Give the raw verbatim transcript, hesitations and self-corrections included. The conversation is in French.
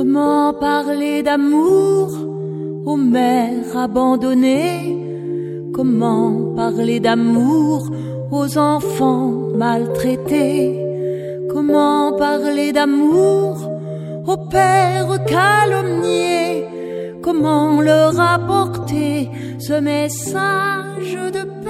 Comment parler d'amour aux mères abandonnées? Comment parler d'amour aux enfants maltraités? Comment parler d'amour aux pères calomniés? Comment leur apporter ce message de paix?